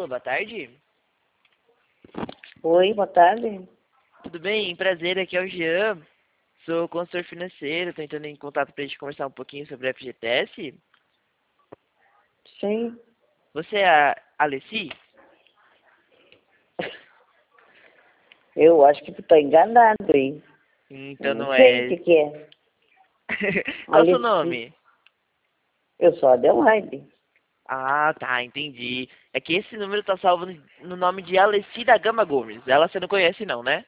Alô, boa tarde. Oi, boa tarde. Tudo bem? Prazer, aqui é o Jean. Sou consultor financeiro, tô entrando em contato pra gente conversar um pouquinho sobre a FGTS. Sim. Você é a Alessi? Eu acho que tu tá enganado, hein? Então Eu não não sei o é. que é. Qual o seu Alessi. nome? Eu sou a Adelaide. Ah, tá, entendi. É que esse número tá salvo no nome de Alessi da Gama Gomes. Ela você não conhece não, né?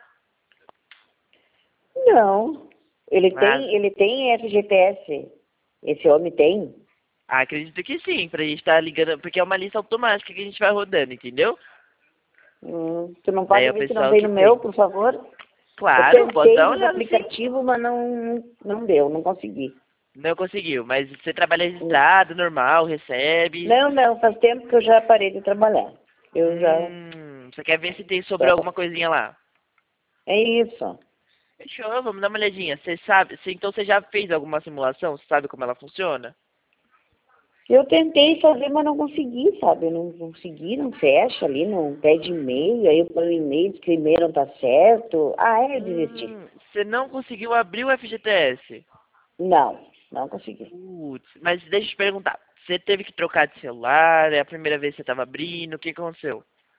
Não. Ele Ah, tem FGTS. Esse homem tem? acredito que sim, pra gente estar ligando, porque é uma lista automática que a gente vai rodando, entendeu? Tu não Daí pode é o ver se não pessoal tem que no meu, tem. por favor? Eu Claro, posso tentei dar uma nos olhada sim. aplicativos, mas não deu, não consegui. Não conseguiu, mas você trabalha registrado, normal, recebe. Não, faz tempo que eu já parei de trabalhar. Eu já. Você quer ver se tem sobre Só. alguma coisinha lá? É isso. Fechou, vamos dar uma olhadinha. Você sabe, então você já fez alguma simulação? Você sabe como ela funciona? Eu tentei fazer, mas não consegui, sabe? Eu não consegui, não fecha ali, não pede e-mail, aí eu ponho e-mail, diz que o e-mail não tá certo. Eu desisti. Você não conseguiu abrir o FGTS? Não consegui. Putz, mas deixa eu te perguntar. Você teve que trocar de celular? É a primeira vez que você estava abrindo? O que aconteceu?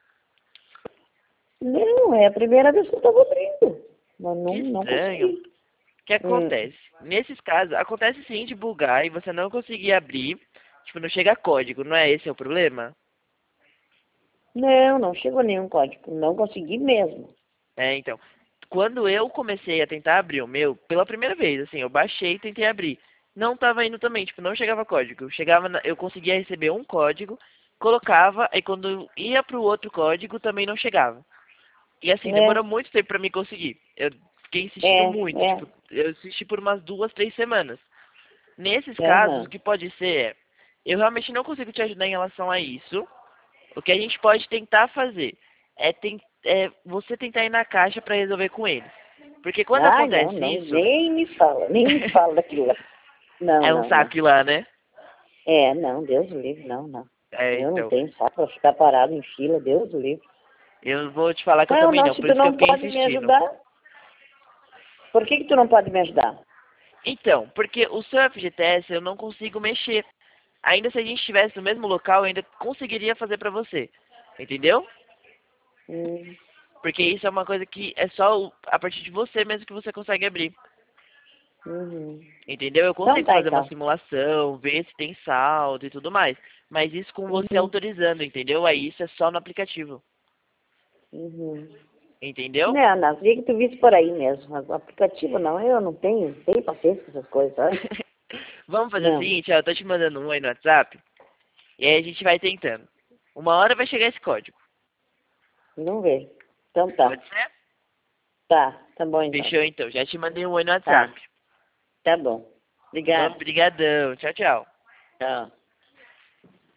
Não, é a primeira vez que eu tô abrindo, mas Que não estranho. consegui. O que acontece? Nesses casos, acontece sim de bugar e você não conseguir abrir. Tipo, não chega código, não é esse o problema? Não chegou nenhum código, não consegui mesmo. É, então. Quando eu comecei a tentar abrir o meu, pela primeira vez, assim, eu baixei e tentei abrir. Não tava indo também, tipo, não chegava código. Eu conseguia receber um código, colocava, aí quando eu ia pro outro código também não chegava. E assim, demorou É, muito tempo pra mim conseguir. Eu fiquei insistindo muito, é, tipo, eu insisti por umas 2, 3 semanas. Nesses casos, o aham. que pode ser é, eu realmente não consigo te ajudar em relação a isso. O que a gente pode tentar fazer é você tentar ir na caixa para resolver com eles. Porque quando acontece isso, Nem me fala daquilo lá. é um Não. saco ir lá, né? Não, Deus o livre, não. É, Eu não então. tenho saco pra ficar parado em fila, Deus o livre. Eu vou te falar que eu também não, Se por tu isso que eu não fiquei pode me insistindo. ajudar, por que tu não pode me ajudar? Então, porque o seu FGTS eu não consigo mexer. Ainda se a gente estivesse no mesmo local, eu ainda conseguiria fazer pra você. Entendeu? Hum, Porque isso é uma coisa que é só a partir de você mesmo que você consegue abrir. uhum. Entendeu? Eu Então consigo tá, fazer uma então. simulação, ver se tem saldo e tudo mais. Mas isso com você Uhum, autorizando, entendeu? Aí isso é só no aplicativo. uhum. Entendeu? Não, queria que tu visse por aí mesmo. O aplicativo não, eu não tenho paciência com essas coisas, sabe? Vamos fazer o Não, seguinte, ó, eu tô te mandando um aí no WhatsApp, e aí a gente vai tentando. Uma hora vai chegar esse código. não vejo. Então Pode ser? tá bom então. Fechou então, já te mandei um aí no Tá, WhatsApp. tá bom. Obrigada. Obrigadão, tchau, tchau. Tchau.